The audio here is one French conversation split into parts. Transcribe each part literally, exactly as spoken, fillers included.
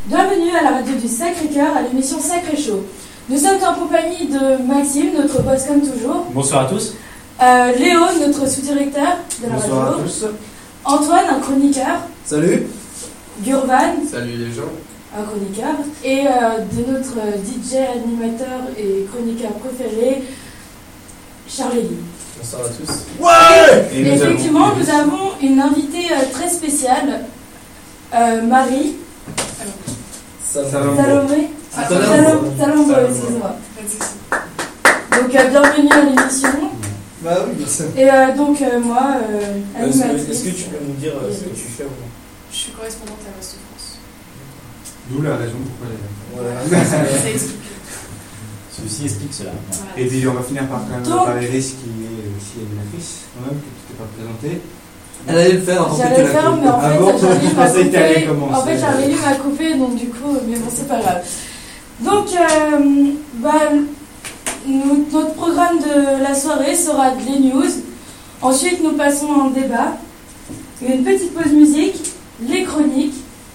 Bienvenue à la radio du Sacré-Cœur, à l'émission Sacré Chaud. Nous sommes en compagnie de Maxime, notre boss comme toujours. Bonsoir à tous. Euh, Léo, notre sous-directeur de la Bonsoir radio. à tous. Antoine, un chroniqueur. Salut. Gurvan, Salut les gens. un chroniqueur. Et euh, de notre D J, animateur et chroniqueur préféré, Charlie. Bonsoir à tous. Ouais. Et, et effectivement, avons... nous avons une invitée euh, très spéciale, euh, Marie. Salomé. Salomé. Ah, Salomé, Salomé, excusez-moi. Donc, euh, bienvenue à l'émission. Bah oui, bien sûr. Et euh, donc, euh, moi, euh, animatrice. Est-ce que tu peux nous dire euh, ce que tu fais ou non? Je suis correspondante à Ouest France. D'où la raison pourquoi elle est là. Voilà. Ça explique. Ceci explique cela. Voilà. Et puis on va finir par quand même Donc- parler Rhys qui est aussi animatrice, quand même, que tu t'es pas présentée. Elle allait le faire, en fait, J'allais le tu l'as faire, coupé. mais en Ah fait, bon, Charlie je m'a pensais que t'allais coupé. commencer. En fait, Charlie m'a coupé, donc du coup, mais bon, c'est pas grave. Donc, euh, bah, nous- notre programme de la soirée sera de les news. Ensuite, nous passons à un débat, une petite pause musique, les chroniques,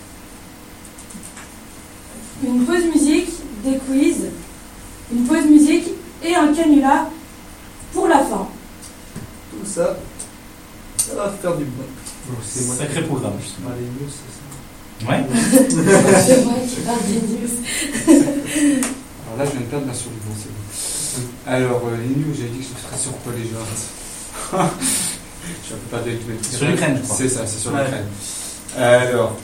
une pause musique, des quiz, une pause musique et un canular pour la fin. Tout ça, ça va faire du bon. Bon, c'est moi. Sacré programme. Bah, les news, c'est ça. Ouais. C'est moi qui parle des news. Alors là, je viens de perdre ma souris. Bon, c'est bon. Alors, euh, les news, j'avais dit que je serais sur quoi déjà? Je ne peux pas donner tous les trucs. Sur l'Ukraine, je crois. C'est ça, c'est sur Ouais. l'Ukraine. Alors,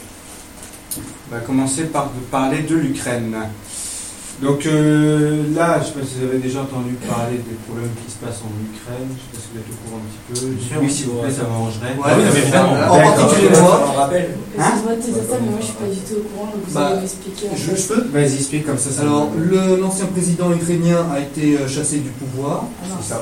on va commencer par de parler de l'Ukraine. Donc euh, là, je ne sais pas si vous avez déjà entendu parler des problèmes qui se passent en Ukraine. Je ne sais pas si vous êtes au courant un petit peu. Bien sûr, Oui, oui. s'il vous plaît, ça m'arrangerait. Ouais, oui, mais évidemment. En D'accord. particulier moi. On rappelle. Excuse-moi de te dire ça, mais moi je suis pas du tout au courant, donc vous Bah, allez m'expliquer. en Je, fait. je peux. Vas-y, explique comme ça. ça Alors, me- le- l'ancien président ukrainien a été euh, chassé du pouvoir. Ah non. C'est ça.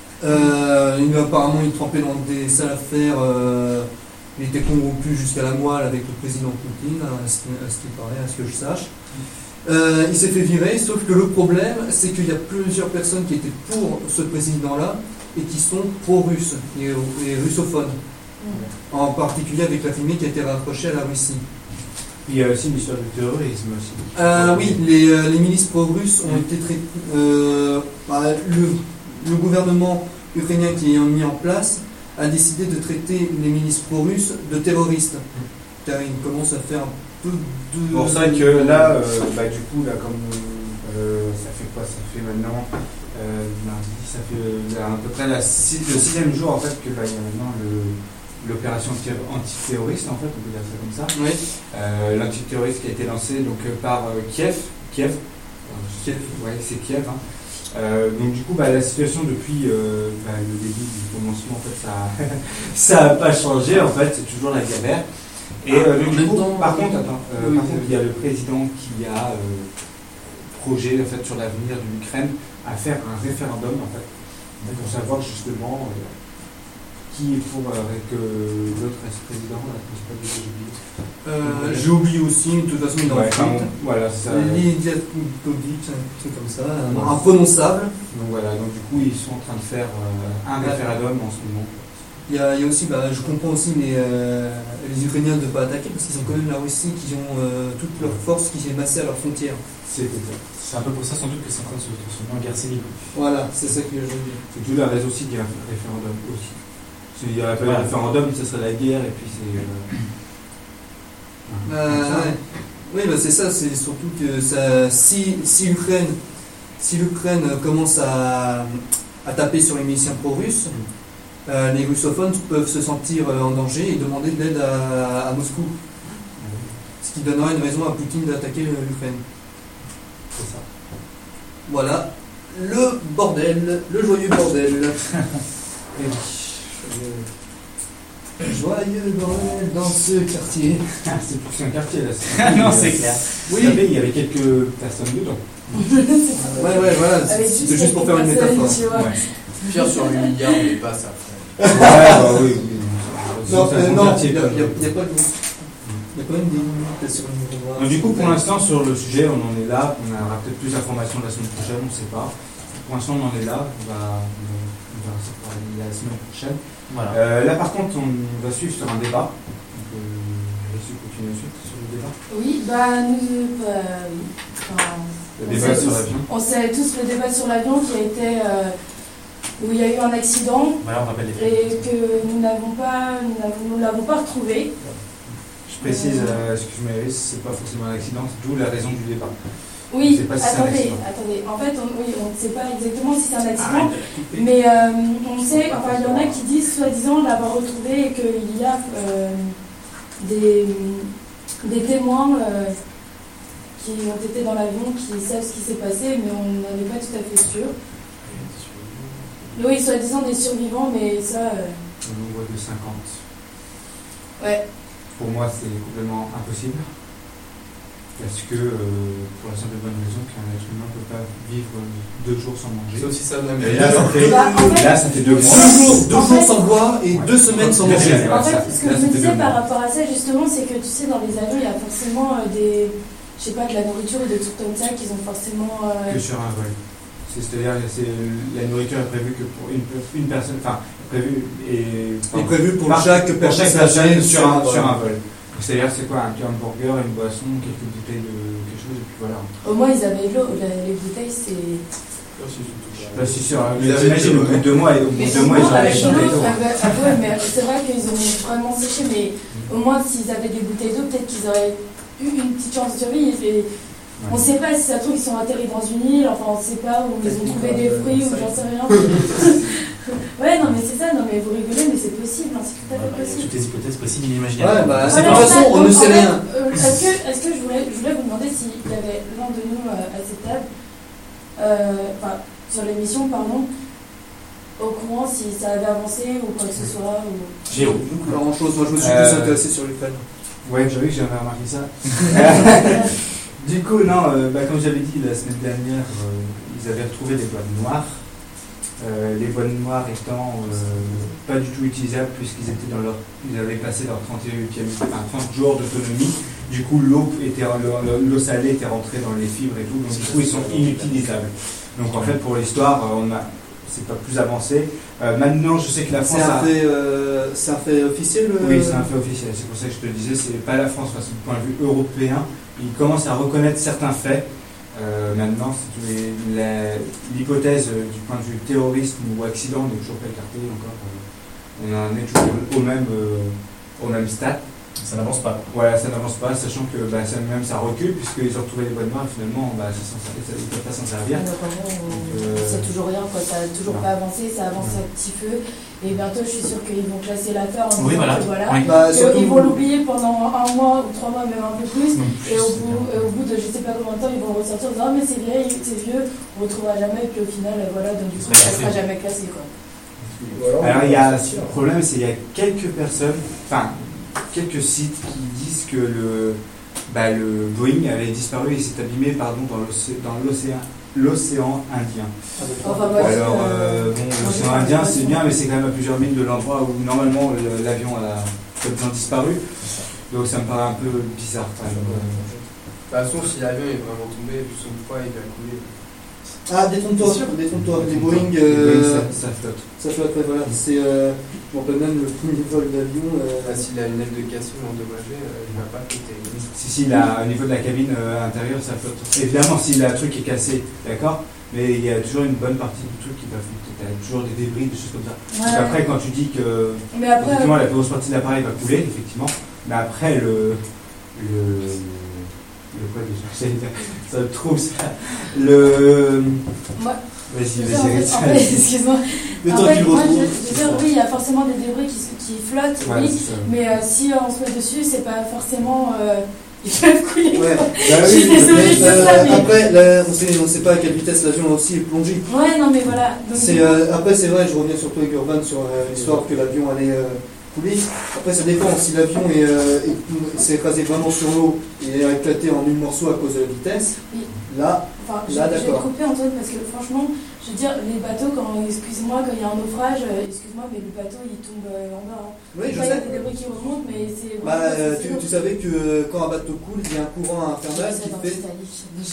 Euh, il, apparemment, il trempait dans des sales affaires. euh, il était corrompu jusqu'à la moelle avec le président Poutine, à ce, à ce qu'il paraît, à ce que je sache. Euh, il s'est fait virer, sauf que le problème, c'est qu'il y a plusieurs personnes qui étaient pour ce président-là et qui sont pro-russes et, et russophones. Mm. En particulier avec la fumée qui a été rapprochée à la Russie. Il y a aussi une histoire de terrorisme aussi. Euh, oui, les, euh, les milices pro-russes ont été traités. Euh, bah, le, le gouvernement ukrainien qui est mis en place a décidé de traiter les milices pro-russes de terroristes. Car il commence à faire un peu de. Bon, c'est vrai que là, euh, bah, du coup, là, comme euh, ça fait quoi? Ça fait maintenant euh, mardi, ça fait euh, à peu près la six, le sixième jour en fait que bah, il y a maintenant le, l'opération anti- antiterroriste, en fait, on peut dire ça comme ça. Oui. Euh, l'antiterroriste qui a été lancé donc euh, par euh, Kiev. Kiev. Euh, Kiev, ouais, c'est Kiev. Hein. Euh, donc du coup, bah, la situation depuis euh, bah, le début du commencement, en fait, ça, ça n'a pas changé. En fait, c'est toujours la galère. Et euh, donc, En du même coup, temps, par contre, attends, euh, oui, par oui. contre, il y a le président qui a euh, projet en fait sur l'avenir de l'Ukraine à faire un référendum en fait pour savoir justement euh, qui est pour euh, que l'autre reste président. Là, je sais pas du tout, j'ai oublié. Euh, J'ai oublié aussi, de toute façon, il est en Ouais, fuite. enfin, voilà, c'est ça. Lydia Kovic, un truc comme ça, un imprononçable. Donc voilà, donc du coup, ils sont en train de faire euh, un référendum en ce moment. Il y, a, il y a aussi, bah, je comprends aussi les, euh, les Ukrainiens de ne pas attaquer parce qu'ils ont quand même la Russie qui ont euh, toute leur force qui est massée à leurs frontières. C'est exact. C'est un peu pour ça sans doute que c'est en train de se transformer en guerre civile. Voilà, c'est ça que je veux dire. C'est d'où la raison aussi qu'il y a un référendum aussi. S'il n'y avait pas Voilà. de référendum, ça serait la guerre et puis c'est. Euh... Euh, comme ça. ouais. Oui, bah, c'est ça, c'est surtout que ça, si, si l'Ukraine si l'Ukraine commence à, à taper sur les miliciens pro-russes, euh, les russophones peuvent se sentir euh, en danger et demander de l'aide à, à Moscou. Ce qui donnerait une raison à Poutine d'attaquer l'Ukraine. C'est ça. Voilà, le bordel, le joyeux bordel. Et oui. Joyeux bordel dans ce quartier. Ah, c'est plus qu'un quartier là. Non, c'est clair. Vous savez, il y avait quelques personnes dedans. Ouais, ouais, voilà, Avec c'était juste pour faire une personnes, métaphore. tu vois. Ouais. Pierre sur huit milliards, on n'est pas ça. Ouais, bah oui, oui. Non, C'est euh, un non, quartier, il n'y a, quoi. il y a- il y a pas de. Il y a quand même des limites sur le niveau. Donc, du coup, pour l'instant, sur le sujet, on en est là. On aura peut-être plus d'informations la semaine prochaine, on ne sait pas. Pour l'instant, on en est là. On va, on va se parler la semaine prochaine. Voilà. Euh, là, par contre, on va suivre sur un débat. Donc, euh, je vais continuer ensuite sur le débat Oui, bah nous, bah, oui. Enfin, Le on débat sait sur tous- l'avion. On sait tous le débat sur l'avion qui a été euh, où il y a eu un accident Voilà, on rappelle les et faits. que nous n'avons pas, nous n'avons- nous l'avons pas retrouvé. Je précise, euh, excuse-moi, Iris, c'est pas forcément un accident, c'est d'où la raison du débat. Oui, On sait pas si c'est un attendez, accident. attendez. En fait, on, oui, on ne sait pas exactement si c'est un Arrête accident, de la couper. mais euh, on sait, enfin, il y en a qui disent soi-disant l'avoir retrouvé et qu'il y a euh, des, des témoins euh, qui ont été dans l'avion, qui savent ce qui s'est passé, mais on n'en est pas tout à fait sûr. Oui, soi-disant des survivants, mais ça, euh, Au nombre de cinquante. ouais. Pour moi, c'est complètement impossible. Parce que, euh, pour la simple et bonne raison qu'un être humain ne peut pas vivre deux jours sans manger. Sauf si ça vient Et là, ça fait, Bah, en fait- là, ça fait deux mois. Deux jours, deux En jours fait- sans boire et Ouais. deux semaines sans Deux manger. semaines. En Ouais, ça- fait, ce que là, je me c'était disais deux par mois. rapport à ça, justement, c'est que tu sais, dans les avions, il y a forcément euh, des, je sais pas, de la nourriture ou des trucs comme ça qu'ils ont forcément. euh, Que sur un vol. C'est- C'est-à-dire que c'est- la nourriture est prévue que pour une, une personne, enfin, prévue et est prévu pour par- chaque pour chaque passager personne sur un, sur sur un un vol. Donc, c'est-à-dire c'est quoi, un hamburger, une boisson, quelques bouteilles de quelque chose, et puis voilà. Au moins, ils avaient de l'eau. La- Les bouteilles, c'est. Bah, si sur, Ils avaient t'imagines, de au l'eau, bout de deux mois, et au bout Mais de deux mois, au ils moins, ont avec acheté de l'eau, des ah bah, ah ouais, mais c'est vrai qu'ils ont vraiment séché, mais au moins, s'ils avaient des bouteilles d'eau, peut-être qu'ils auraient eu une petite chance de survie. Et on sait pas si ça se trouve, ils sont atterris dans une île, enfin, on sait pas, ou ils ont trouvé des fruits, ou j'en sais rien. Ouais, non, mais c'est ça, non, mais vous rigolez, mais c'est possible, hein, c'est tout à fait possible. Toutes les hypothèses possibles et inimaginables. Ouais, bah, Voilà, de toute façon, ça, on donc, ne sait en fait, rien. euh, Est-ce que, est-ce que je, voulais, je voulais vous demander s'il y avait l'un de nous euh, à cette table, euh, enfin, sur l'émission, pardon, au courant si ça avait avancé ou quoi que ce soit. Ou... Géo. Pas grand chose, moi je me suis Euh, plus intéressé sur l'Ukraine. Ouais, j'avais que j'avais remarqué ça. Du coup, non, euh, bah, comme j'avais dit la semaine dernière, euh, ils avaient retrouvé des boîtes noires. Euh, les boîtes noires étant euh, pas du tout utilisables puisqu'ils étaient dans leur, ils avaient passé leur trente et unième, enfin, trente jours d'autonomie. Du coup, l'eau était, le- l'eau salée était rentrée dans les fibres et tout, donc du coup, ils sont inutilisables. Donc en fait, pour l'histoire, euh, on a, c'est pas plus avancé. Euh, maintenant, je sais que la France C'est un, a... fait, euh, c'est un fait officiel euh, Oui, c'est un fait officiel. C'est pour ça que je te le disais, c'est pas la France, parce que du point de vue européen, ils commencent à reconnaître certains faits. Euh, maintenant, c'est les- la- l'hypothèse euh, du point de vue terrorisme ou accident n'est toujours pas écartée encore. Euh, on en est toujours au même, euh, au même stade. Ça n'avance pas. Voilà, ça n'avance pas, sachant que bah, ça, même ça recule, puisqu'ils ont retrouvé les boîtes noires et finalement, bah, ça s'en- ça- ils ne peuvent pas s'en servir. Donc, en gros, on euh, sait toujours rien, quoi. Ça n'a toujours non. pas avancé, ça avance un petit peu. Et bientôt, je suis sûre qu'ils vont classer l'affaire en Oui, disant voilà. que voilà. Oui. Bah, que surtout- ils vont l'oublier pendant un mois ou trois mois, même un peu plus. Non, Et au, c'est bout, bien. et au bout de je sais pas combien de temps, ils vont ressortir en disant ah, mais c'est vieille, c'est vieux, on ne retrouvera jamais. Et puis au final, euh, voilà, donc du coup, Ça ça ne sera sera jamais classé, quoi. Alors il y a le problème, c'est qu'il y a quelques personnes, enfin quelques sites qui disent que le, bah, le Boeing avait disparu et s'est abîmé pardon, dans l'océ- dans l'océan l'océan Indien. Enfin, bref, Alors euh, euh, bon, moi, l'océan j'ai Indien pas c'est l'impression. bien, mais c'est quand même à plusieurs milles de l'endroit où normalement le- l'avion a complètement disparu. Donc ça me paraît un peu bizarre quand même. De toute façon, si l'avion est vraiment tombé, vu son poids, il va couler. Ah, détrompe-toi, Bien sûr. détrompe-toi. Les Les Boeing, Boeing, euh, ça, ça flotte. ça flotte, ouais, voilà. C'est, euh, je me rappelle même le premier vol d'avion. euh, Ah, S'il a une aile de cassure endommagée, euh, il va pas flotter. Si, si, là, au niveau de la cabine euh, intérieure, ça flotte. Évidemment, si le truc est cassé, d'accord, mais il y a toujours une bonne partie du truc qui va flotter. Tu as toujours des débris, des choses comme ça. Ouais. Donc après, quand tu dis que Mais après, effectivement, la plus grosse partie de l'appareil va couler, effectivement, mais après, le. le le quoi déjà J'allais dire, ça me trouve ça. Le. moi, Vas-y, je veux dire, en vas-y, fait, en vas-y. fait, excuse-moi. Le En temps fait, qu'il moi, retrouve. je, je veux dire, oui, il y a forcément des débris qui, qui flottent, Ouais, oui. c'est ça. Mais euh, si on se met dessus, c'est pas forcément. Euh, ils peuvent couler. Ouais. quoi. Bah Je suis oui, désolée Mais, de dire euh, ça, mais. après, là, on sait, on sait pas à quelle vitesse l'avion aussi est plongé. Ouais, non, mais voilà. Donc, C'est, du coup, euh, après, c'est vrai, je reviens surtout avec Urban sur euh, l'histoire que l'avion allait euh, couler. Après, ça dépend. Si l'avion est, euh, est- s'est écrasé vraiment sur l'eau et a éclaté en mille morceaux à cause de la vitesse, Oui. là, Enfin, je, Là, je vais te d'accord. couper Antoine parce que franchement, je veux dire, les bateaux, quand, excuse-moi, quand il y a un naufrage, euh, excuse-moi, mais le bateau il tombe euh, en bas. Hein. oui, je Enfin, il y a sais. des débris qui remontent, mais c'est. Bah, vraiment- euh, c'est tu, sûr. tu savais que euh, quand un bateau coule, il y a un courant infernal Je qui serais dans fait. Titanic.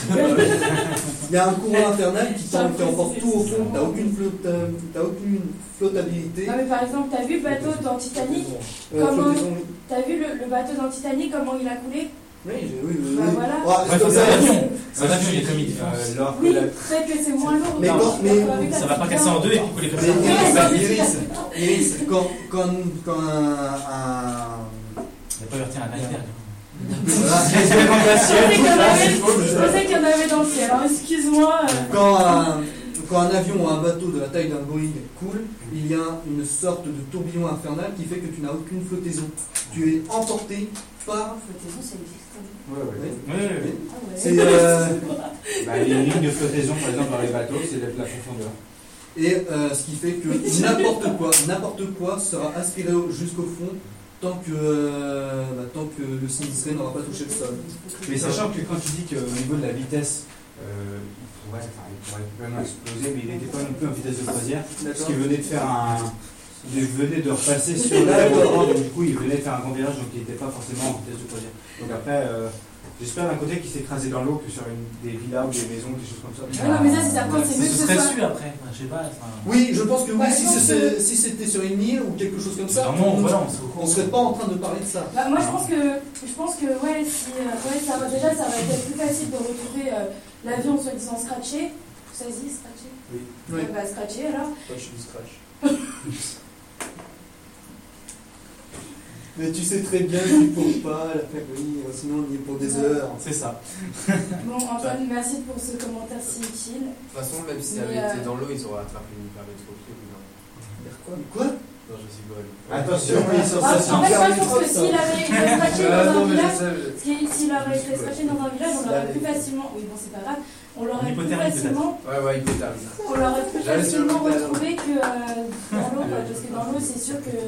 Je Il y a un courant infernal qui J'ai t'en- qui emporte tout au l'impression fond. que T'as aucune, flotte, euh, t'as aucune flottabilité. Non, mais par exemple, t'as vu le bateau dans Titanic Euh, comment- flottaison, oui. T'as vu le, le bateau dans Titanic, comment il a coulé? Oui, j'ai- oui, oui. Bah oui. voilà. Ah, Ouais, c'est comme c'est ça. un avion. C'est un avion, il est comme il est. Euh, alors que Oui, la- peut-être que c'est moins lourd. Mais Non, quand- je suis mais- d'accord avec toi, Ça va c'est pas casser bien. en deux et puis coller comme Mais ça. Iris, Ouais, Iris, Iris, quand, quand, quand un, un- Il a pas heurté un iceberg. voilà, Je pensais qu'il y en avait- je pensais qu'il y en avait dans le ciel. Alors excuse-moi. euh, quand, un, quand un avion ou un bateau de la taille d'un Boeing coule, il y a une sorte de tourbillon infernal qui fait que tu n'as aucune flottaison. Tu es emporté par. Flottaison, ça existe. Ouais, ouais. Oui. Oui, oui, oui. Ah ouais. C'est, euh, Bah, il y a une ligne de flottaison, par exemple, dans les bateaux, c'est la, la profondeur. Et euh, ce qui fait que n'importe quoi, n'importe quoi sera aspiré au- jusqu'au fond tant que, euh, bah, tant que le sinistré n'aura pas touché le sol. Mais sachant que quand tu dis qu'au niveau de la vitesse, euh, il, pourrait, enfin, il pourrait complètement exploser, mais il n'était pas non plus en vitesse de croisière, parce qu'il venait de faire un. Il venait de repasser sur l'aéroport, donc du coup il venait de faire un grand virage, donc il n'était pas forcément en vitesse de croisière. Donc après, euh, j'espère d'un côté qu'il s'est écrasé dans l'eau que sur une, des villas ou des maisons, des choses comme ça. Ah non, mais ça, c'est certain, c'est mieux que Ce ce serait soit. sûr après. Enfin, je sais pas. enfin, Oui, je pense que oui, Ouais, si je pense c'est- que- si c'était sur une île ou quelque chose comme ça, Vraiment, on voilà, on serait au ne courant. serait pas en train de parler de ça. Bah, moi, je pense que, je pense que ouais, si, euh, ouais, ça va, déjà, ça va être plus facile de retrouver euh, l'avion soi-disant scratché. Ça se dit, scratché Oui. Ouais, bah, scratché alors. Moi, je suis du scratch. Mais tu sais très bien qu'il ne faut pas la faire venir, sinon on y est pour des heures. C'est ça. Bon, Antoine, merci pour ce commentaire si utile. De toute façon, même s'il Mais, avait euh, été dans l'eau, ils auraient attrapé une hypermétropie ou non. Quoi Quoi Non, je suis bonne. Attention, oui, sur Ah, ça, en fait, moi, je hyper pense que métro, s'il ça. avait été scratché Ah, dans non, un mais village, je sais, S'il s'il aurait été scratché dans un village, on l'aurait plus facilement. Oui, bon, c'est pas grave. On l'aurait plus Hypothermie, facilement. Ouais, ouais, hypothermie. On l'aurait plus J'avais facilement sur le pédale. retrouvé que euh, dans l'eau, quoi, parce que dans l'eau, c'est sûr que.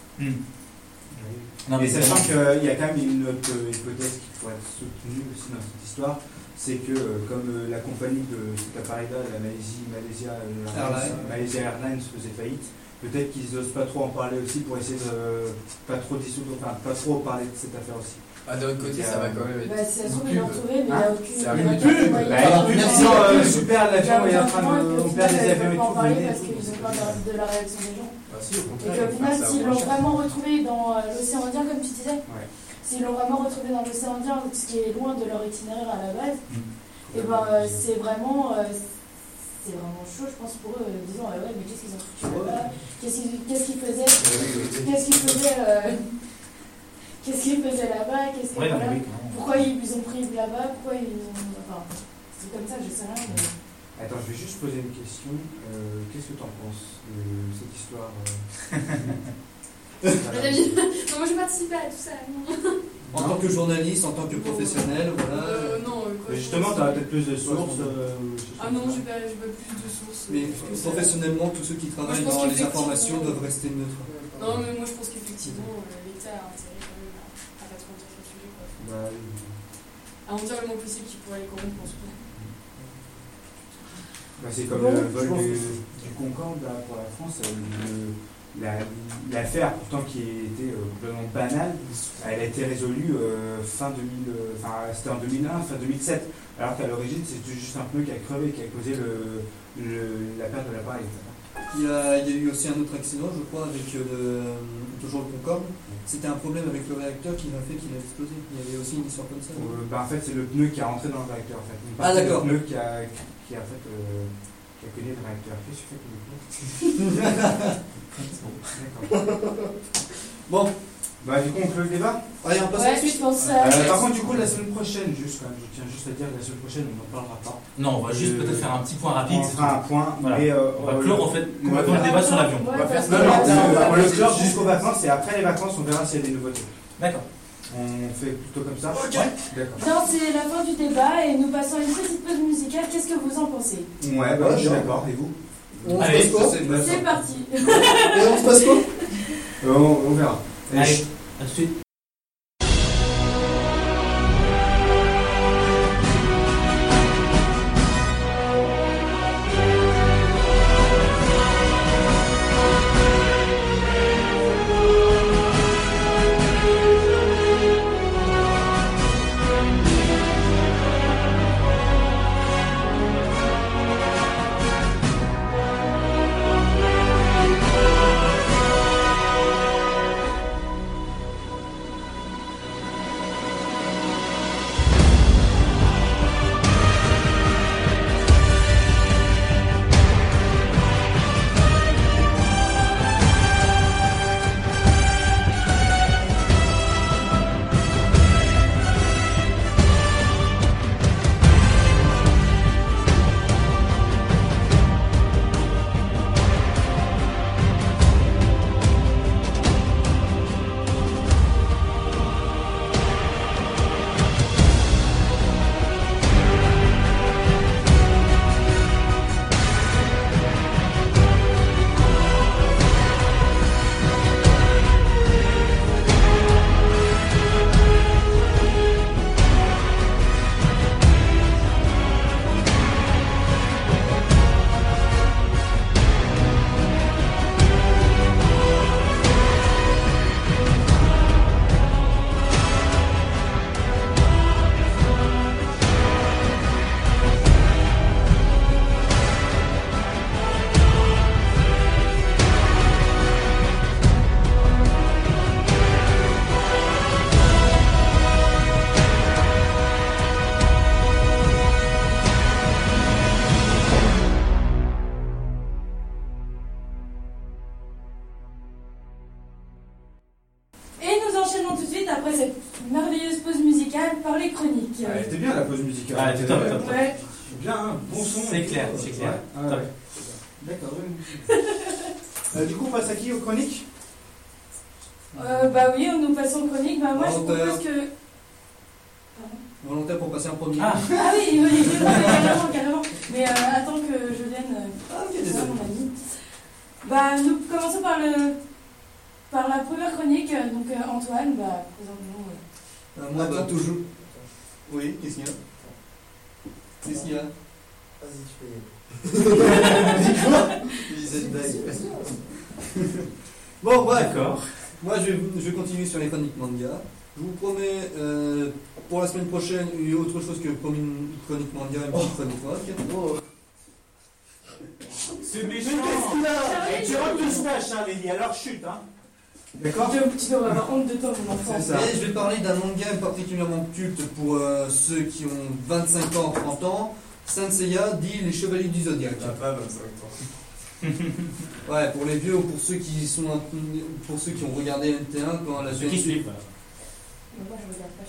Non, mais mais sachant qu'il y a quand même une autre euh, hypothèse qui pourrait être soutenue aussi dans cette histoire, c'est que euh, comme euh, la compagnie de cet appareil-là, la Malaisie, Malaysia euh, Airlines. Malaysia Airlines faisait faillite, peut-être qu'ils n'osent pas trop en parler aussi pour essayer de euh, pas trop dissoudre, enfin pas trop parler de cette affaire aussi. Ah, d'un autre côté, ça va quand même être. Bah, si ça se trouve, une il l'a pub. retrouvé, mais il n'y a Hein aucune. C'est il y a une aucun pub. moyen. Bah, Alors, une pub merci. disant euh, super, Il y a l'avion est en aucun train point de. qu'au On final, perd des ils avions peuvent et pas en tout. parler venez, parce tout. qu'ils ont peur de, de la réaction des gens. Ah, si, au Et contraire. qu'au ils final, vont faire ça s'ils moins l'ont cher. vraiment retrouvé dans euh, l'océan Indien, comme tu disais, Ouais. s'ils l'ont vraiment retrouvé dans l'océan Indien, ce qui est loin de leur itinéraire à la base, Mm. et ben euh, c'est vraiment. euh, c'est vraiment chaud, je pense, pour eux. euh, disons, ah ouais, mais qu'est-ce qu'ils ont foutu là-bas? Qu'est-ce qu'ils qu'est-ce qu'ils faisaient? Qu'est-ce qu'ils faisaient euh, Qu'est-ce qu'ils faisaient là-bas? Qu'est-ce que- Ouais, non, voilà. mais oui, quand même. Pourquoi ils ils ont pris là-bas? Pourquoi ils ont. Enfin, c'est comme ça, je sais rien. Mais... Attends, je vais juste poser une question. Euh, Qu'est-ce que tu en penses de cette histoire euh... Mais David, non, moi je participais à tout ça. Non, En tant que journaliste, en tant que professionnel, voilà. euh, non euh, quoi, Mais je justement, pense- tu auras peut-être plus de sources. euh, ou des choses Ah comme non, ça. j'ai pas, j'ai pas plus de sources. euh, Mais que ça. professionnellement, tous ceux qui travaillent pense dans les qu'effectivement- informations doivent rester neutres. Non, mais moi je pense qu'effectivement, euh, l'État a intérêt quand même à, à pas trop entrer sur le sujet. Quoi. Bah, oui. À en dire le moins possible qu'il pourrait les corrompre, je pense. Bah, c'est comme Bon, le vol je pense du, du Concorde là, pour la France. euh, le- la- L'affaire, pourtant qui était euh, complètement banale, elle a été résolue euh, fin deux mille, euh, enfin c'était en deux mille un, fin deux mille sept, alors qu'à l'origine c'était juste un pneu qui a crevé, qui a causé le, le- la perte de l'appareil. Il y, a, il y a eu aussi un autre accident, je crois, avec euh, le, toujours le Concorde. C'était un problème avec le réacteur qui a fait qu'il a explosé. Il y avait aussi une histoire comme ça. Euh, bah, en fait, c'est le pneu qui est rentré dans le réacteur. En fait. Une Ah, partie d'accord. du pneu qui a, qui a, en fait, euh, qui a cogné le réacteur. Qu'est-ce que tu fais avec le pneu D'accord. Bon, Bah, du coup, on clôt le débat. allez, on passe à la Ouais, je suite. pense. Euh, euh, par contre, du coup, la semaine prochaine, juste, quand même, je tiens juste à dire, la semaine prochaine, on n'en parlera pas. Non, on va juste Euh, peut-être faire un petit point rapide. On fera un point, Voilà. mais euh, On va euh, clore en fait on va complètement le faire- débat sur l'avion. Ouais, On va parce faire- que- Non, non, Non, on, non, on le non, clore non. jusqu'aux vacances et après les vacances, on verra s'il y a des nouveautés. D'accord. On fait plutôt comme ça. Ok. Ouais, d'accord. Bien, c'est la fin du débat et nous passons à une petite pause musicale. Qu'est-ce que vous en pensez? Ouais, bah, Ouais, je suis genre. d'accord. Et vous On se Allez, passe quoi Ça, c'est neuf. C'est parti. Et on se passe quoi Euh, on, on verra. Allez, à tout de suite. qui Ah, avait. c'était bien la pause musicale. Ah, c'était top, top. Ouais. C'est bien, hein, bon son. C'est clair, c'est clair. Ouais, Top. ouais. D'accord, ouais. Euh, du coup, on passe à qui, aux chroniques? Euh, bah oui, nous passons aux chroniques. Bah moi je Volontaire. propose que. Pardon. Volontaire pour passer en premier. Ah. Ah oui, oui, oui, oui, carrément, carrément. Mais euh, attends que je vienne. euh, Ah, ok, ça, désolé. mon ami. Bah nous commençons par le par la première chronique. Donc euh, Antoine, bah présente-nous. euh. Euh, moi, bah, toujours. Oui, qu'est-ce qu'il y a Qu'est-ce qu'il y a Vas-y, tu peux y aller. Lisez de dingue. Bon, bref. D'accord. Moi, je vais, je vais continuer sur les chroniques manga. Je vous promets, euh, pour la semaine prochaine, il y a autre chose que une chronique manga, une petite chronique rock. Oh, C'est méchant. Charlie, Tu rentres tout ça, Charlie, alors chute, hein. D'accord. Tu tu dois avoir honte de toi, mon enfant. C'est ça. Et je vais parler d'un manga particulièrement culte pour euh, ceux qui ont vingt-cinq ans, trente ans. Saint Seiya dit Les Chevaliers du Zodiaque. t'as pas vingt-cinq ans. Ouais, pour les vieux ou pour ceux qui sont un- pour ceux qui ont regardé N T un quand la Ceux qui suivent. voilà. Mais moi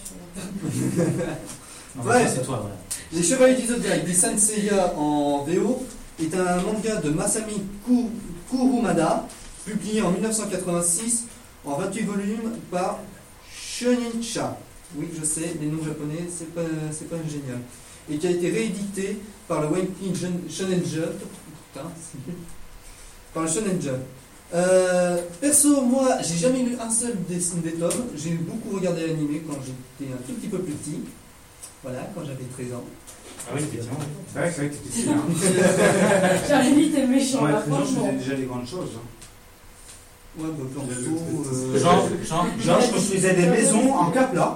je regarde pas, je suis là. Non, Ouais. mais ça, c'est toi, voilà. Les Chevaliers du Zodiaque dit Saint Seiya en V O est un manga de Masami Ku- Kurumada publié en mille neuf cent quatre-vingt-six en vingt-huit volumes par Shonincha. Oui, je sais, les noms japonais, c'est pas, c'est pas génial. Et qui a été réédité par le Weekly Shonen Jump. Putain, par le Shonen Jump. Euh, perso, moi, j'ai jamais lu un seul des, des tomes. J'ai beaucoup regardé l'animé quand j'étais un tout petit peu plus petit. Voilà, quand j'avais treize ans. Ah oui, effectivement. Ouais, c'est vrai que t'étais si bien. Charlie, t'es méchant, Ouais, là, présent, je franchement. faisais déjà des grandes choses. hein. Ouais, bah, perso, euh, Jean, Jean, Genre, je construisais des maisons en capla.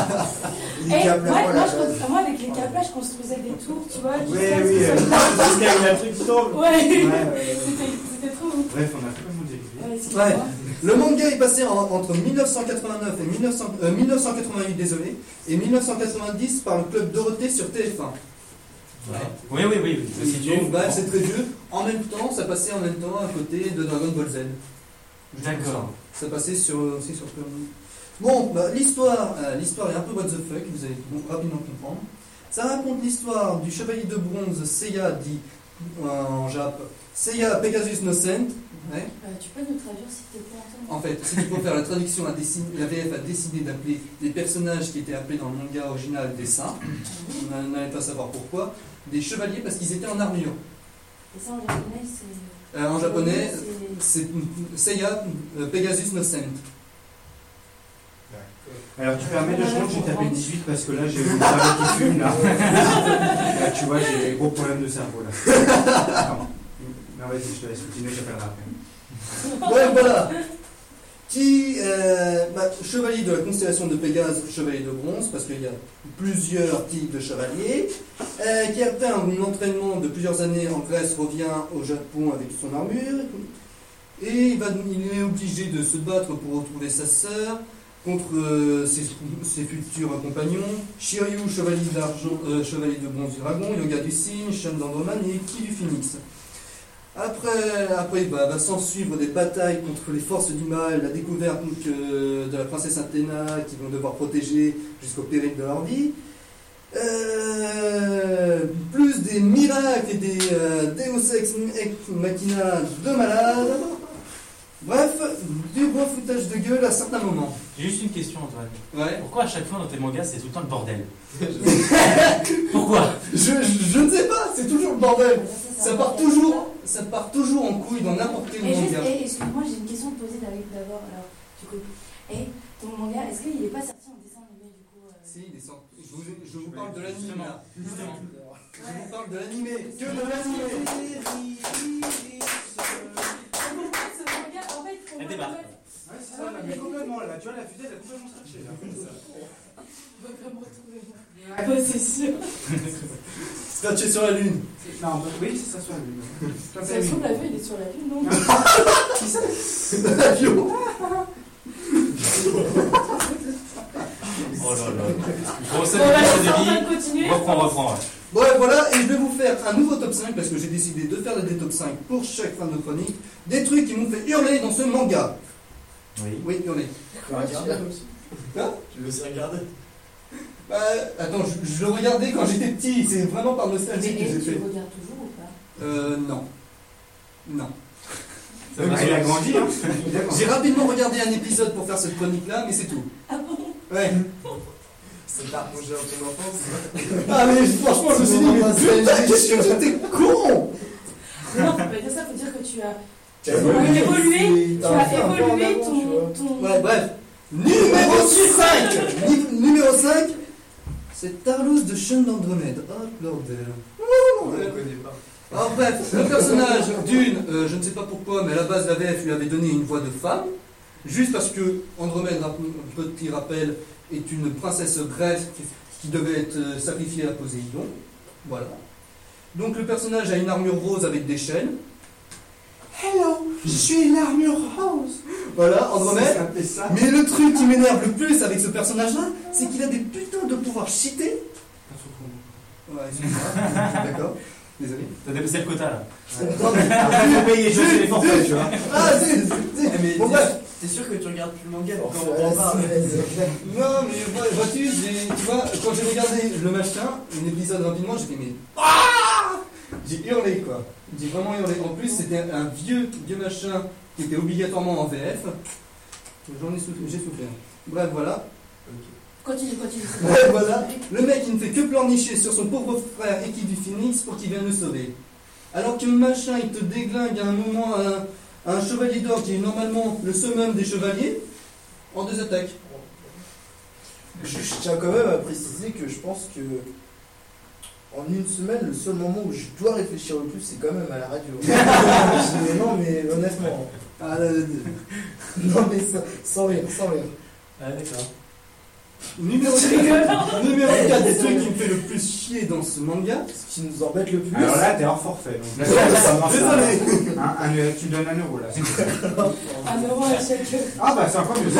Eh, Il capte la ouais, voix, moi, là, je là. constru- moi, avec les caplas, je construisais des tours, tu vois. Oui, jusqu'à ce oui, que euh, ça soit- jusqu'à qu'il y a un truc qui tombe. Ouais, Ouais, ouais. c'était c'était trop ouf. Bref, on a complètement dévié. Ouais, c'est Ouais. moi. Le manga est passé en- entre mille neuf cent quatre-vingt-neuf et mille neuf cents, euh, mille neuf cent quatre-vingt-huit, désolé, et mille neuf cent quatre-vingt-dix par le club Dorothée sur T F un. Ouais. Oui, oui, oui, oui. Je situe. Donc, bah, c'est très vieux. En même temps, ça passait en même temps à côté de Dragon Ball Z. D'accord. Ça passait sur, aussi sur T F un. Bon, bah, l'histoire, euh, l'histoire est un peu what the fuck, vous allez bon, rapidement comprendre. Ça raconte l'histoire du chevalier de bronze Seiya, dit euh, en Jap, Seiya Pegasus Innocent. Ouais. Euh, tu peux nous traduire s'il te plaît, Antoine? En fait, si tu peux faire la traduction, a décidé- la V F a décidé d'appeler les personnages qui étaient appelés dans le manga original des saints. On n'allait pas savoir pourquoi. Des chevaliers parce qu'ils étaient en armure. Et ça en japonais, c'est. Euh, en japonais, c'est- c'est Seiya euh, Pegasus Innocent. Alors, tu permets deux secondes, j'ai tapé dix-huit parce que là, j'ai eu une cerveau qui fume, là. Là, tu vois, j'ai des gros problèmes de cerveau, là. Non, non vas-y, je te laisse continuer, j'appellerai après. Ouais, voilà. Qui, euh, bah, chevalier de la constellation de Pégase, chevalier de bronze, parce qu'il y a plusieurs types de chevaliers, euh, qui après un entraînement de plusieurs années en Grèce revient au Japon avec son armure, et il, va, il est obligé de se battre pour retrouver sa sœur contre euh, ses, ses futurs compagnons, Shiryu, chevalier d'argent, euh, chevalier de bronze du dragon, Yoga du cygne, Shan d'Androman et Ki du phénix. Après, après bah, va s'en suivre des batailles contre les forces du mal, la découverte donc, euh, de la princesse Athéna qui vont devoir protéger jusqu'au péril de leur vie. Euh, plus des miracles et des euh, Deus ex machina de malades. Bref, du bon foutage de gueule à certains moments. J'ai juste une question, Antoine. Ouais. Pourquoi à chaque fois dans tes mangas, c'est tout le temps le bordel? Pourquoi? Je, je, je ne sais pas, c'est toujours le bordel. Ça, Ça part toujours, ça part toujours en couille dans n'importe quel Et juste, manga. et, excuse-moi, j'ai une question à te poser David, d'abord. Alors, du coup, et ton manga, est-ce qu'il n'est pas sorti en dessin animé du coup euh... Si, des cent- je, vous, je vous parle de l'anime là. Justement. Je vous parle de l'animé. Que de l'animé. Ce manga, en fait, pour Elle moi, débarque. en fait, Ouais, c'est ça, là, mais complètement, là. Tu vois, la fusée, elle a complètement cherché, là. on va pas me retrouver. Ouais, c'est sûr. Scratché sur la lune. Non, bah, oui, c'est ça, soit la lune. Toi, Ça t'as se trouve, vu. la vue, il est sur la lune, non? C'est l'avion. Oh là là. Bon, ça Bon, là, c'est je suis en train fini. de continuer. Reprends, reprends. Ouais. Ouais, voilà, et je vais vous faire un nouveau top cinq parce que j'ai décidé de faire des top cinq pour chaque fin de chronique. Des trucs qui m'ont fait hurler dans ce manga. Oui. Oui, hurler. Tu l'as regardé Quoi? Tu le sais regarder Bah, attends, je, je le regardais quand j'étais petit, c'est vraiment par nostalgie que Mais j'ai tu fait. le regardes toujours ou pas? Euh, non. Non. Ça Donc, va, il a ouais. grandi, hein. D'accord. J'ai rapidement regardé un épisode pour faire cette chronique-là, mais c'est tout. Ah bon? Ouais. C'est t'a replongé dans ton enfance. Ah, mais franchement, je me suis dit, mais putain, qu'est-ce que j'étais con! Mais non, faut pas dire ça, faut dire que tu as, Tu as évolué, tu as évolué tu vois. ton, ton... Ouais, bref. Numéro cinq Ni- Numéro cinq, c'est Tarlouse de Chaîne d'Andromède. Oh, bordel. On ne le connaît pas. Alors bref, le personnage d'une, euh, je ne sais pas pourquoi, mais à la base la V F lui avait donné une voix de femme, juste parce que Andromède, rap- petit rappel, est une princesse grecque qui devait être euh, sacrifiée à Poséidon. Voilà. Donc le personnage a une armure rose avec des chaînes. Hello, je suis une armure rose. Voilà, Andromède. Ça fait ça. Mais le truc qui m'énerve le plus avec ce personnage-là, c'est qu'il a des putains de pouvoirs cheatés. Ouais, excuse-moi. D'accord. Désolé. T'as dépassé le quota là. Non, mais- Après, il faut payer les forfaits, tu vois. Ah, c'est, c'est, Mais bon, t'es- bref. T'es sûr que tu regardes plus le manga Oh, quand ouais, on en parle? c'est- Non, mais vois- vois-tu, j'ai- tu vois, quand j'ai regardé le machin, un épisode rapidement, j'ai fait mais. Ah j'ai hurlé quoi. J'ai vraiment hurlé. En plus, c'était un vieux, vieux machin qui était obligatoirement en V F. J'en ai soufflé, j'ai soufflé. Bref, voilà. Continue, continue. Bref, voilà. Le mec, il ne fait que pleurnicher sur son pauvre frère et qui du Phoenix pour qu'il vienne le sauver. Alors que le machin, il te déglingue à un moment un, un chevalier d'or qui est normalement le summum des chevaliers en deux attaques. Je, je tiens quand même à préciser que je pense que en une semaine, le seul moment où je dois réfléchir le plus, c'est quand même à la radio. Mais non, mais honnêtement. Ah, euh, Non, mais sans, sans rire, sans rire. Ah, d'accord. numéro quatre, numéro quatre des trucs qui me fait le plus chier dans ce manga. Ce qui nous embête le plus. Alors là, t'es hors forfait. Donc là, ça marche. Désolé. Un, un, un- tu me donnes un euro là. Un euro à chaque. Ah bah c'est encore mieux.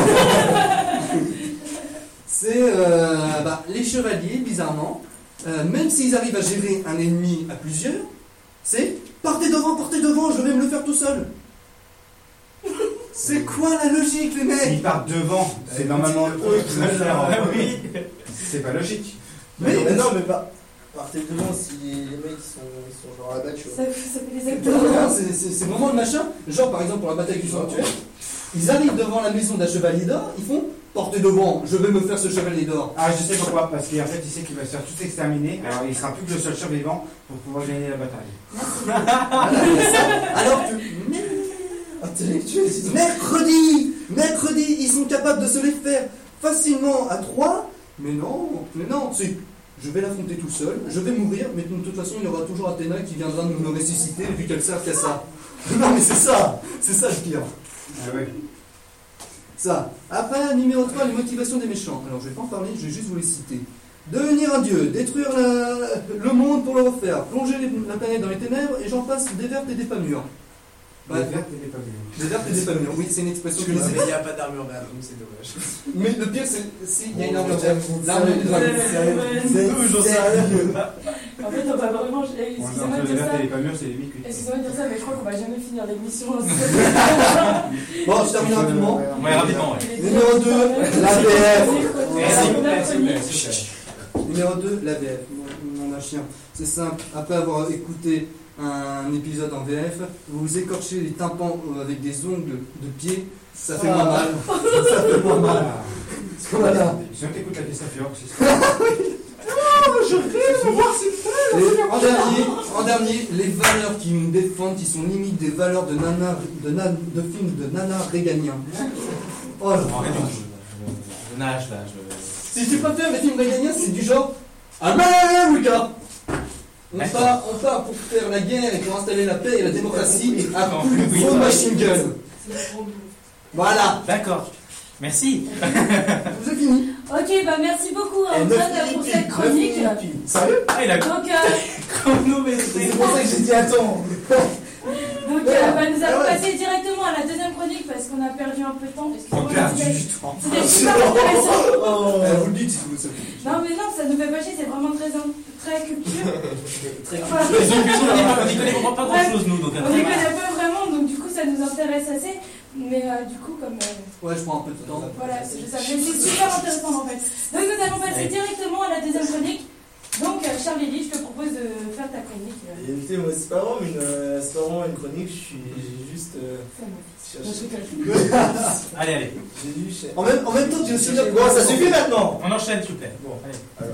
C'est euh, bah, les chevaliers, bizarrement, euh, même s'ils arrivent à gérer un ennemi à plusieurs, c'est partez devant, partez devant, je vais me le faire tout seul. C'est quoi la logique, les mecs? Ils partent devant. C'est normalement eux qui vont le faire. Ah oui. C'est pas logique. Mais, Mais- mais non, mais pas. Partez devant si les mecs ils sont, ils sont genre à battre. Ça, ça fait des Non, acteurs. non, c'est- c'est c'est vraiment le machin. Genre, par exemple, pour la bataille du sanctuaire, ils arrivent devant la maison d'un chevalier d'or, ils font portez devant, je vais me faire ce chevalier d'or. Ah, je sais pourquoi. Parce qu'en fait, il sait qu'il va se faire tout exterminer. Alors, il sera plus que le seul survivant pour pouvoir gagner la bataille. Voilà, c'est ça. Alors que. Intellectuel, c'est Mercredi Mercredi, ils sont capables de se les faire facilement à trois. Mais non, mais non, c'est. Je vais l'affronter tout seul, je vais mourir, mais de toute façon, il y aura toujours Athéna qui viendra nous me ressusciter vu qu'elle sert qu'à ça. Non, mais c'est ça C'est ça le pire. Ah ouais. Ça. Après, numéro trois, les motivations des méchants. Alors, je vais pas en parler, je vais juste vous les citer. Devenir un dieu, détruire la- le monde pour le refaire, plonger les- la planète dans les ténèbres, et j'en passe des vertes et des pas mûres. Bref, Les vertes et les pas mûres. des vertes et des pas mûres. Oui, c'est une expression que Mais les il n'y a pas d'armure verte, donc c'est dommage. Mais le pire, c'est s'il y a une armure Oh, verte. L'armure du dragon. Toujours sérieux. En fait, on va vraiment. eh, Bon, Excusez-moi entre de les dire vertes ça. et les pas mûres, c'est les limite que Excusez-moi de dire ça, mais je crois qu'on va jamais finir l'émission. Bon, je termine rapidement. Ouais, rapidement, ouais. Numéro deux, la V F. Merci, s'il vous plaît, s'il vous plaît, s'il vous plaît. Numéro deux, la V F. Mon, mon chien. C'est simple. Après avoir écouté un épisode en V F, vous vous écorchez les tympans euh, avec des ongles de pied. Ça fait moins mal. Ça fait moins mal. Voilà. Si on t'écoute la question Fior, c'est Et en dernier, en dernier, les valeurs qui nous défendent, qui sont limite des valeurs de nana, de, na- de films de nana réganien. Oh là là. Arrête, je, je nage là. Je... Si tu préfères les films réganiens, c'est du genre America. On part, on part pour faire la guerre et pour installer la paix et la démocratie à Non, coups de oui, gros voilà. machine gun. Voilà, D'accord. Merci. vous avez fini. Ok, bah merci beaucoup Et Antoine neuf pour Philippines, cette chronique. neuf Philippines. Sérieux? Ah, il a Donc, euh, chronométré. C'est pour ça que j'ai dit attends. donc euh, bah, nous allons Ah ouais. passer directement à la deuxième chronique parce qu'on a perdu un peu de temps. On Excusez-moi, perd c'était- du temps. C'était super intéressant. Oh. Euh, vous le dites si vous le savez. Non mais non, ça nous fait pas chier, c'est vraiment très, très culture. Très Enfin, Mais donc, on n'y connaît pas grand chose, nous. Donc, on n'y connaît pas vraiment, donc du coup ça nous intéresse assez. Mais euh, du coup, comme. Euh, Ouais, je prends un peu de temps. voilà, c'est ça. Mais c'est super intéressant en fait. Donc nous allons passer directement à la deuxième chronique. Donc, euh, Charlie, je te propose de faire ta chronique. Euh. Et écoutez, moi, c'est pas vraiment une, euh, c'est pas vraiment une chronique, je suis, j'ai juste. Euh, cherché. Allez, allez. J'ai lu chez- En même, en même temps, tu aussi Bon, ça suffit maintenant. On enchaîne, s'il vous plaît. Bon, Allez. alors.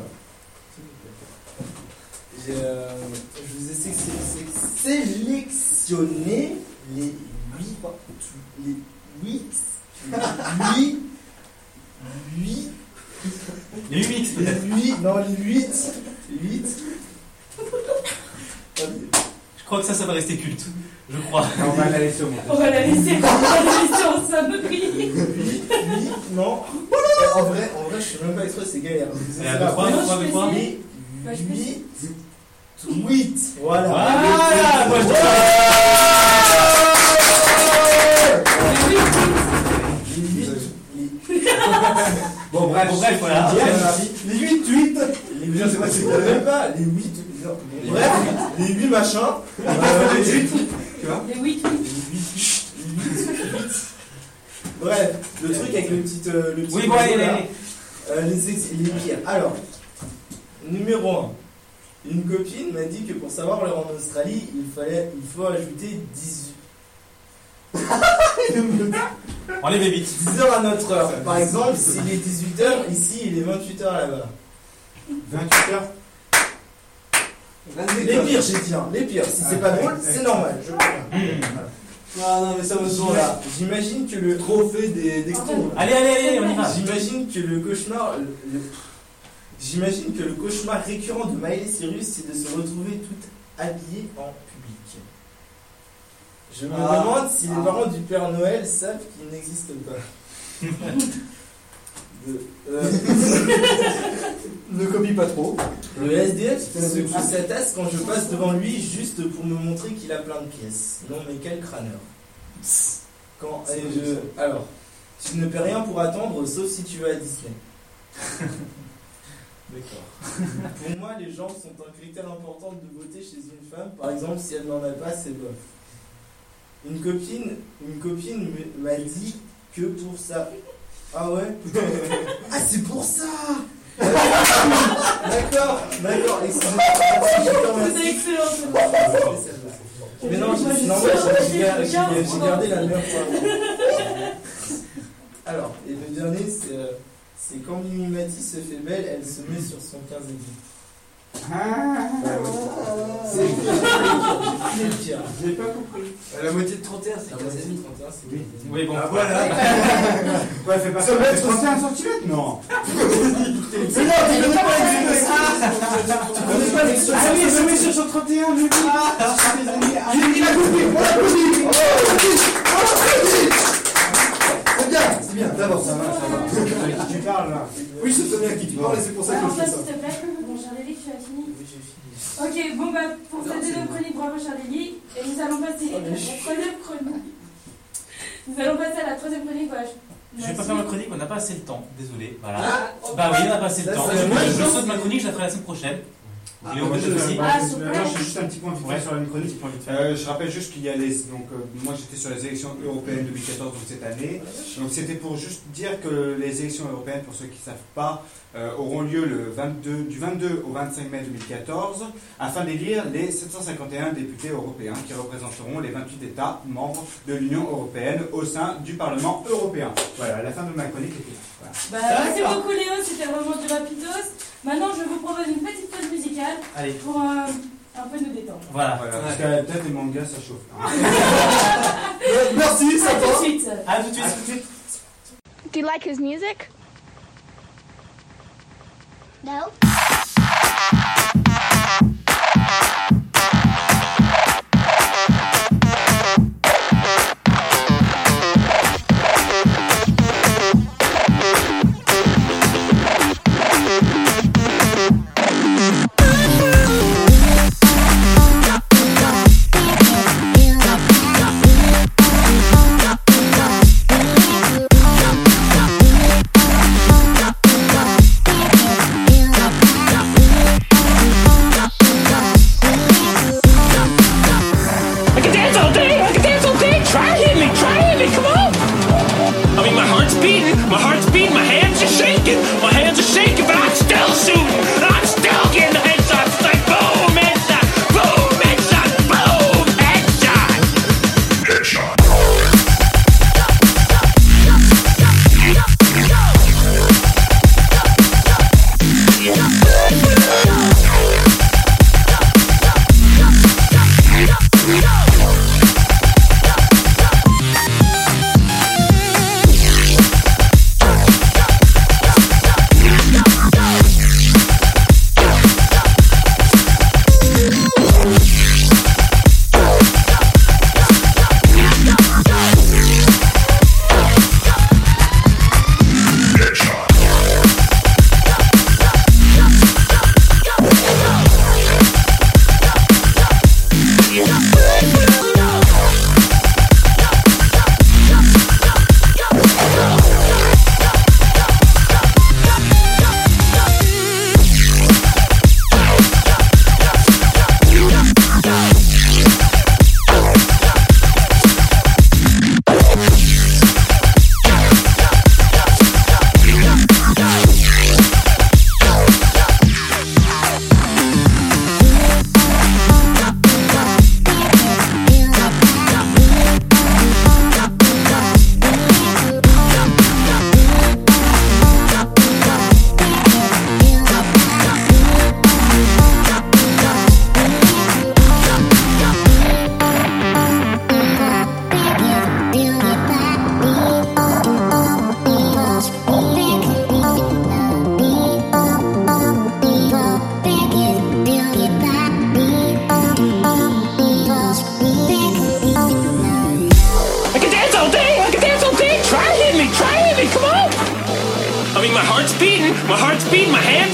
J'ai, euh, je vous ai sé- sé- sé- sélectionné les huit. Les huit. huit. huit. Les huit mix, peut-être. Les huit. Non, les huit. huit. Je crois que ça, ça va rester culte. Je crois. On va la laisser au montage. On va la laisser, on va la laisser en sonnerie. huit. Non. En vrai, en vrai, je suis même pas exprès, c'est galère. Et avec quoi, avec quoi, avec quoi Les Bah, je peux huit. huit. Voilà. Voilà, moi je dis Bon, bref, Bon, bref, voilà. Les huit huit. Les huit, c'est pas c'est même pas. Les huit. Bref, les huit machins. Euh, les huit. Tu vois Les huit, oui. Bref, le truc avec le petit. Euh, le petit Oui, bon, allez, là, allez. euh, les, ex- les pires. Alors, numéro un. Une copine m'a dit que pour savoir l'heure en Australie, il fallait, il faut ajouter dix-huit. Enlève vite. dix heures à notre heure. Par exemple, s'il est dix-huit heures, ici il est vingt-huit heures là-bas. vingt-huit heures. Les pires, j'ai dit, hein, les pires. Si c'est pas drôle, c'est normal. Je comprends. Ah non, mais ça me saoule là. J'imagine que le Trophée des, des cons. Allez, allez, allez, on y va. J'imagine que le cauchemar. le- le- J'imagine que le cauchemar récurrent de Miley Cyrus, c'est de se retrouver toute habillée en public. Je me Ah. demande si les Ah. parents du Père Noël savent qu'il n'existe pas. De- euh, Ne copie pas trop. Le S D F secoue sa tasse quand je passe devant lui juste pour me montrer qu'il a plein de pièces. Non mais quel crâneur. Quand allez, je... Alors, tu ne paies rien pour attendre sauf si tu vas à Disney. D'accord. Pour moi, les jambes sont un critère important de beauté chez une femme. Par exemple, si elle n'en a pas, c'est bof. Une copine, une copine me- m'a dit que pour ça. Ah ouais. Ah c'est pour ça. D'accord, d'accord. Excusez-moi. Merci, je te remercie. C'est excellent. Mais non, j'ai non, ouais, j'ai- j'ai gar- j'ai- j'ai gardé la meilleure fois. Alors, et le dernier, c'est euh, c'est quand Mimi Mati se fait belle, elle se met sur son quinze aiguilles. C'est le pire. J'ai pas compris. La moitié de trente et un, c'est La quinze moitié et de demi. trente et un, c'est Oui. quinze. Oui, bon. Ah voilà. Ouais, fais pas ça. C'est trente et un centimètres, non. C'est non, tu connais pas l'expression. Tu connais pas l'expression. Ah oui, je mets sur son trente et un, je dis. Il a coupé, on l'a coupé. C'est bien, c'est bien. D'abord, ça va, ça va. Avec qui tu parles là? Oui, je sais bien à qui tu parles et c'est pour ça que Alors, je toi, fais ça. s'il te plaît. Bon, Charlie, tu as fini. Oui, j'ai fini. Ok, bon, bah, pour cette deuxième chronique, bravo Charlie. Et nous allons passer Oh, à la mais je- troisième chronique. Nous allons passer à la troisième chronique. Voilà. Je vais pas faire ma chronique, on n'a pas assez le temps. Désolé. Voilà. Ah, Bah oui, on n'a pas assez le Ça, temps. c'est Je, moi, je je- saute ma chronique, je la ferai la semaine prochaine. Ah, Il est au moi, bout je- aussi. Ah, moi, super. moi, j'ai juste un petit point vite fait Ouais. sur une chronique. Petit point vite fait. Euh, je rappelle juste qu'il y a les. Donc, euh, moi j'étais sur les élections européennes deux mille quatorze donc cette année. Donc, c'était pour juste dire que les élections européennes, pour ceux qui ne savent pas, euh, auront lieu le vingt-deux, du vingt-deux au vingt-cinq mai deux mille quatorze afin d'élire les sept cent cinquante et un députés européens qui représenteront les vingt-huit États membres de l'Union européenne au sein du Parlement européen. Voilà, la fin de ma chronique était là. Voilà. Bah, merci beaucoup Léo, c'était vraiment du rapidos. Maintenant, je vous propose une petite pause musicale Allez, pour euh, un peu nous détendre. voilà. Voilà, parce qu'à la tête les mangas ça chauffe. hein. Merci, ça À tout de va. suite. À tout de suite. À tout de suite. Do you like his music? No. Yeah.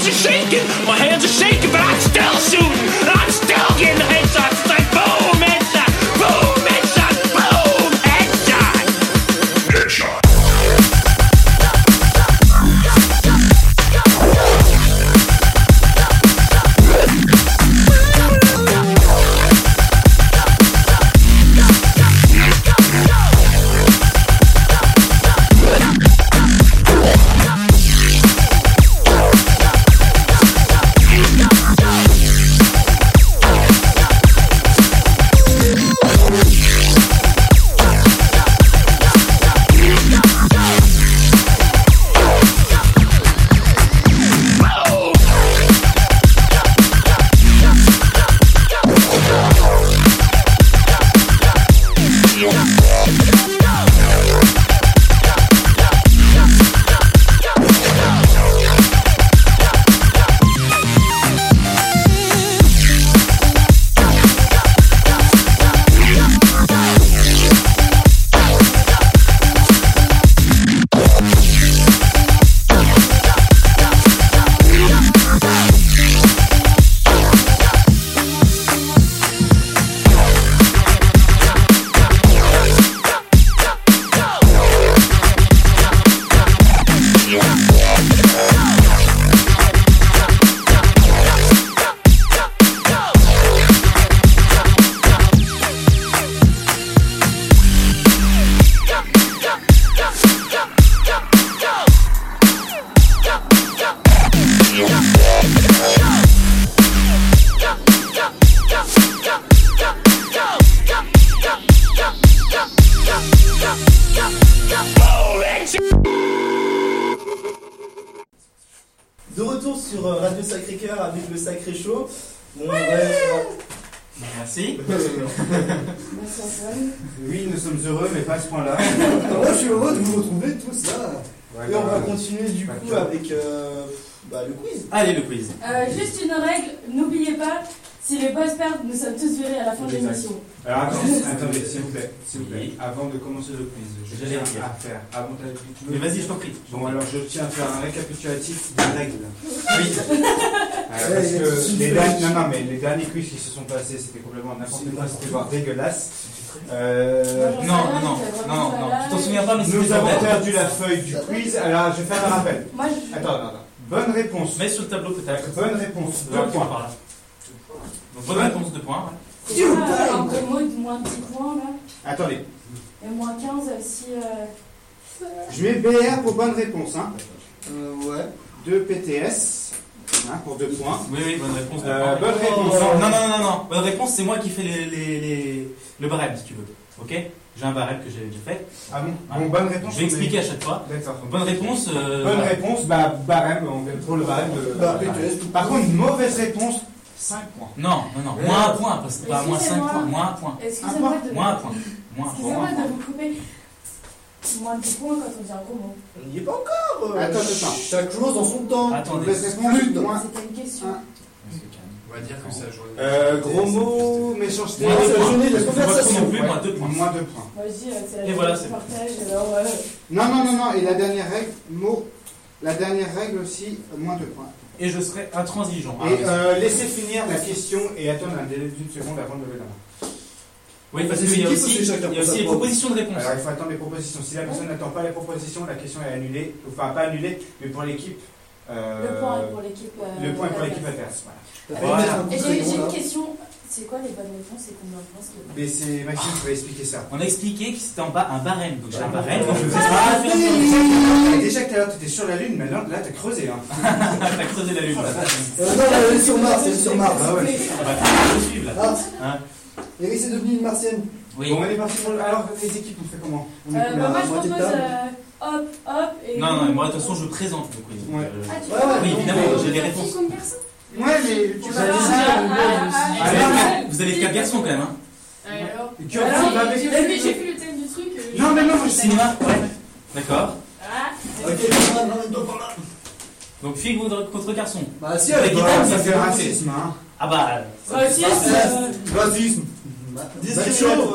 hands are shaking, my hands are shaking, but I'm still shooting. I'm still getting the headshots. It's like boom, headshot, boom, headshot, boom, headshot. Headshot. De retour sur euh, Radio Sacré-Cœur avec le Sacré Show. Bon, ouais, Merci. Merci Antoine. Oui, nous sommes heureux, mais pas à ce point-là. moi je suis heureux de vous retrouver tous là. Ouais, Et on va bah, continuer du pas coup de job. avec euh, bah, le quiz. Allez, le quiz. Euh, juste une règle, n'oubliez pas, si les boss perdent, nous sommes tous virés à la fin de Exact. l'émission. Alors attendez, attendez, s'il vous plaît, s'il vous plaît. Oui. Avant de commencer le quiz, je J'allais tiens dire. à faire. Avant d'aller plus Mais vas-y, je t'en prie. Bon, alors je tiens à faire un récapitulatif des règles. Oui. Euh, parce Ouais, il y a que toute une les feuille. derniers, non, non, mais les derniers quiz qui se sont passés, c'était complètement n'importe quoi, c'était voire dégueulasse. Euh, Moi, j'en sais Non, rien, non, j'étais non, vraiment non, pas tu t'en là, souviens pas, mais nous c'était avons bête. perdu la feuille du quiz, alors je vais faire un rappel. Moi, je... Attends, attends, attends. Bonne réponse. Mets sur le tableau peut-être. Bonne réponse. Deux Deux points points. par là. Donc bonne réponse, deux points. ouais. C'est pas un gros mot de moins dix points là. Attendez. Et moins quinze si. Euh... Je mets B R pour bonne réponse. Hein. Euh, ouais. deux P T S hein, pour deux points. Oui, oui, bonne réponse. deux Euh, points. bonne réponse. Non, non, non, non, non. Bonne réponse, c'est moi qui fais les, les, les... le barème si tu veux. Ok? J'ai un barème que j'ai déjà fait. Ah bon, Ouais. bon, bonne réponse. Je vais expliquer à chaque fois. D'accord. Donc, bonne réponse. Euh... Bonne réponse, bah barème, on vient trop le barème de. Bah, P T S, tout Par contre, mauvaise réponse, cinq points. Non, non, non. Ouais. Moins un point, parce que c'est pas moins cinq Excusez-moi. points. Moins un point. Excusez-moi de... Moins un point. Moins un Excusez-moi point. de vous couper. Moins dix points quand on dit un gros mot. On n'y est pas encore. euh, Attends, attends. Chaque chose dans son temps. Attendez. Mauvaise réponse, moins. C'était une question. un. On va dire que ça joue. Euh, gros mot, méchanceté. Moins deux la points. journée de Parce que faut pas trop conversation. non plus, Ouais, moins deux points. Moins deux points. Moi je dis, euh, c'est la Et journée voilà, du c'est partage, alors. Euh... Non, non, non, non. Et la dernière règle, mot. La dernière règle aussi, moins deux points. Et je serai intransigeant. Ah, Et oui. euh, laissez finir la question et attendre un délai d'une seconde avant de lever la main. Oui, parce C'est qu'il y a qui, aussi, c'est chacun il y a pour aussi sa les propre. propositions de réponse. Alors il faut attendre les propositions. Si la personne n'attend pas les propositions, la question est annulée. Enfin, pas annulée, mais pour l'équipe. euh, Le point est pour l'équipe. euh, le point est pour la l'équipe place. adverse. Voilà. T'as fait Voilà. mettre un coup Et de j'ai crayon, j'ai là. une question. C'est quoi les bonnes réponses et combien de points s'il te plaît Mais c'est Maxime qui va expliquer ça. On a expliqué que c'était en bas un barème. Donc j'ai un barème. Ouais. Donc je vous Ah, explique. oui. Déjà que tout à l'heure tu étais sur la Lune, maintenant là t'as creusé. Hein. T'as creusé la lune. Oh la vache. Euh, non, là, elle est sur Mars, elle est sur Mars. Ah ouais. On va faire le suivre là. Ah, Hein Eric, c'est devenu une martienne. Oui. Bon, on est parti pour le... Alors, les équipes, on fait comment? On est Euh, combien bah, Moi je moitié de propose table. euh, hop, hop et. Non, non, mais moi de toute façon je présente le quiz. Donc, Ouais. euh, Ah, tu Ouais, vois, ouais, Oui, donc, évidemment, euh, j'ai les réponses. comme garçon. Ouais, mais tu On vas va dire voir. ça. Ah, ah, ah, Allez, ah, vous avez quatre garçons quand même. Hein. Et alors Tu vas Alors, prendre la J'ai bête. vu, j'ai vu le thème du truc. euh, Non, mais non, moi, je Cinéma. Ouais. D'accord. Ah, Ok, non, non, non, par là. Donc fille contre contre garçon. Bah, si, Avec avec les Bah, dames, ça c'est fait racisme. racisme, hein. Ah bah. Racisme, euh, Racisme. Discriminatoire.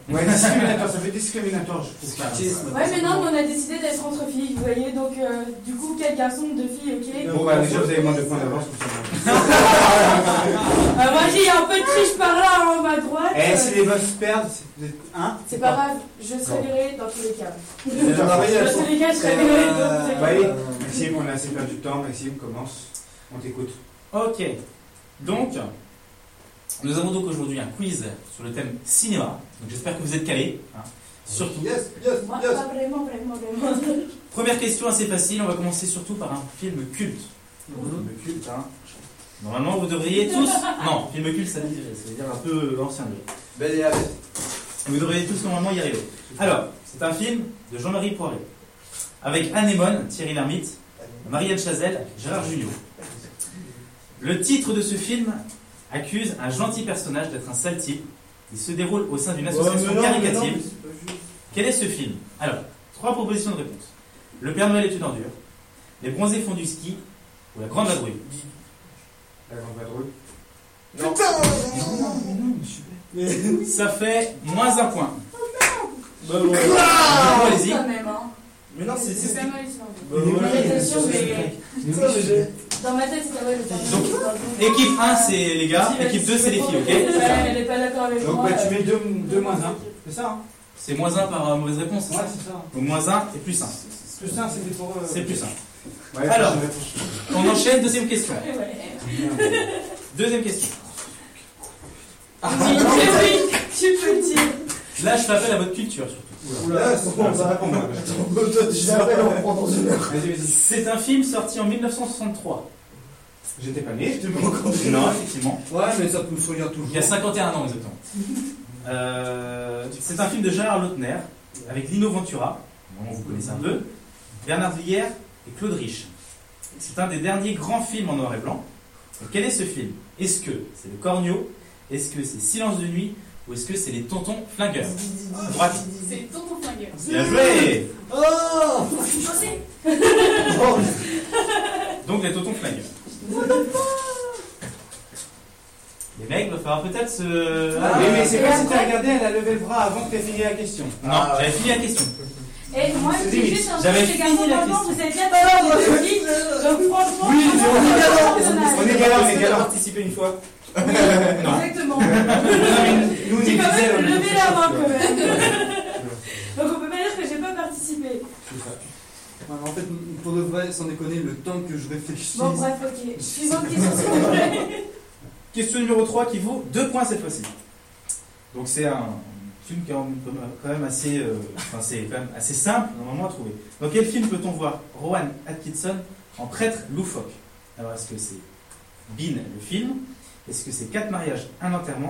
Ouais, discriminatoire, ça fait discriminatoire, je trouve. Scoutisme. Ouais, mais non, mais on a décidé d'être entre filles, vous voyez, donc euh, du coup, quel garçon, deux filles, ok. Bon, bah, déjà, vous avez moins de points d'avance pour ça. Euh, moi, j'ai un peu de triche par là, en bas droite. Eh, euh, si les boss perdent, vous êtes un. C'est pas grave, je serai virée dans tous les cas. Euh, Dans tous les cas, je serai virée dans tous les cas. Bah, allez, Maxime, on a assez perdu de temps. Maxime, commence. On t'écoute. Ok. Donc, nous avons donc aujourd'hui un quiz sur le thème cinéma. Donc j'espère que vous êtes calés. Hein. Surtout. Yes, yes, Moi, yes. pas vraiment, vraiment, vraiment. Première question assez facile. On va commencer surtout par un film culte. Mhm. Film culte, hein. Normalement, vous devriez tous. Non, film culte, ça veut dire, ça veut dire un peu ancien. Belle et la bête. Vous devriez tous normalement y arriver. Alors, c'est un film de Jean-Marie Poiré. Avec Anémone, Thierry Lhermitte, Marianne Chazelle, Gérard Jugnot. Le titre de ce film accuse un gentil personnage d'être un sale type. Il se déroule au sein d'une association caricative. Quel est ce film? Alors, trois propositions de réponse. Le Père Noël est une ordure, Les Bronzés font du ski ou La Grande Vadrouille. La grande vadrouille. Non. Ça fait moins un point. Bah ouais. Ah, allez-y. Quand même, hein. Mais non, c'est. C'est c'est- pas mal, ça. Bah ouais. Attention, mais Ça, mais j'ai- dans ma tête, c'est pas mal le temps. Donc, équipe un, c'est les gars. Équipe deux, c'est les filles, ok? Ouais, elle est pas d'accord avec Donc, moi. bah, tu euh, mets deux moins un. C'est ça, hein? C'est moins un par euh, mauvaise réponse. c'est Ouais, ça c'est ça. Donc moins un et plus un. Plus un, c'était pour. euh, C'est plus un. Ouais, Alors. je réponds. On enchaîne, deuxième question. Ouais, ouais. Deuxième question. Oui, oui, tu peux le dire. Là, je fais appel à votre culture surtout. Oula, c'est bon, Ah, c'est ça pas pour moi. Je l'appelle, on reprend dans une heure. Vas-y, vas-y. C'est un film sorti en mille neuf cent soixante-trois. J'étais pas né. Je te encore Non, effectivement. Ouais, mais ça nous regarde toujours. Il y a cinquante et un ans exactement. Euh, c'est un film de Gérard Lautner avec Lino Ventura, dont vous connaissez un peu, Bernard Blier et Claude Rich. C'est un des derniers grands films en noir et blanc. Et quel est ce film? Est-ce que c'est Le Cornio? Est-ce que c'est Silence de nuit? Ou est-ce que c'est Les Tontons Flingueurs? À droite. C'est tonton flingueur. Bien joué. Oh Donc Les Tontons Flingueurs. Les mecs, il va falloir peut-être se... Ah, mais, mais c'est pas si t'as regardé, elle a levé le bras avant que t'aies fini la question. Non, j'avais fini la question. Et moi, je dis juste un truc, J'avais les fini garçons, la maintenant, question. vous êtes bien d'accord dans le lit. Donc franchement, Oui, c'est on est un galant. personnage. On est galant, on est galant. Participer une fois. Oui, Non. exactement. Nous, on J'ai est quand dizaines, même on est levé tous la sur main ce- quand même. Donc on peut pas dire que j'ai pas participé. Ouais, en fait, pour de vrai, sans déconner, le temps que je réfléchisse. Bon bref, ok. Suivante question s'il vous plaît. Question numéro trois qui vaut deux points cette fois-ci. Donc c'est un film qui est quand même assez, euh, enfin, c'est quand même assez simple normalement à trouver. Dans quel film peut-on voir Rowan Atkinson en prêtre loufoque? Alors est-ce que c'est Bean le film? Est-ce que c'est Quatre mariages, un enterrement?